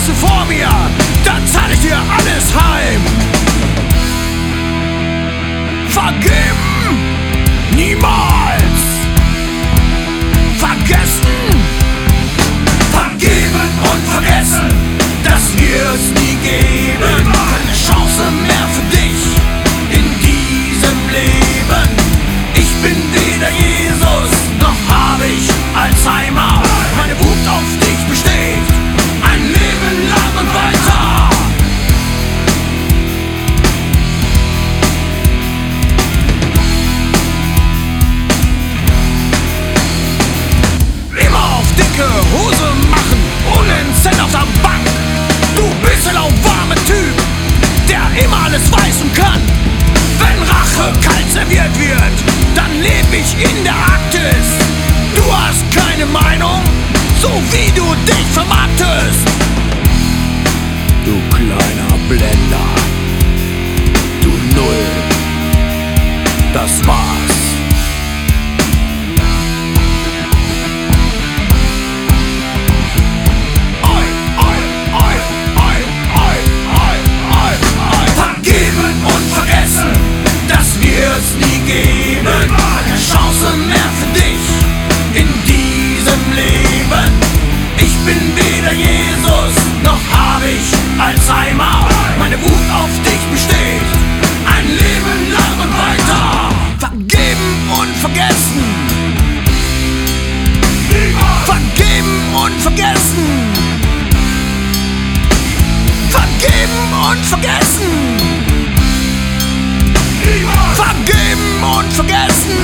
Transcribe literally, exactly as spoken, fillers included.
du vor mir, dann zahl ich dir alles heim. Vergeben, niemals. Vergessen, vergeben und vergessen, dass wir es nie geben. Keine Chance mehr für dich in diesem Leben. Ich bin weder Jesus, noch habe ich Alzheimer. Meine Wut auf dich besteht ein Leben lang und weiter. Immer auf dicke Hose machen, ohne einen Cent auf der Bank. Du bist ein lauwarmer Typ, der immer alles weiß und kann. Wenn Rache kalt serviert wird, dann leb ich in der Arktis. Du hast keine Meinung, so wie du dich vermarktest. Du kleiner Blender, du Null, das war's. Oi, oi, oi, oi, oi, oi, oi, oi. Vergeben und vergessen, dass wir es nie geben. Keine Chance mehr für dich in diesem Leben. Ich bin weder Jesus, noch habe ich Alzheimer. Meine Wut auf dich besteht ein Leben lang und weiter. Vergeben und vergessen. Vergeben und vergessen. Vergeben und vergessen. Vergeben und vergessen.